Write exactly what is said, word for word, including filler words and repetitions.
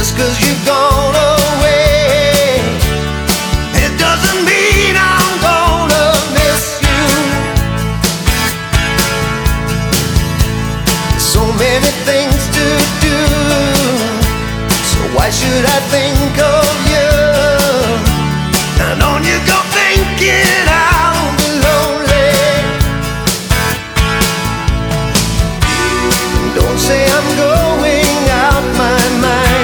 Just 'cause you've gone away, it doesn't mean I'm gonna miss you. So many things to do, so why should I think of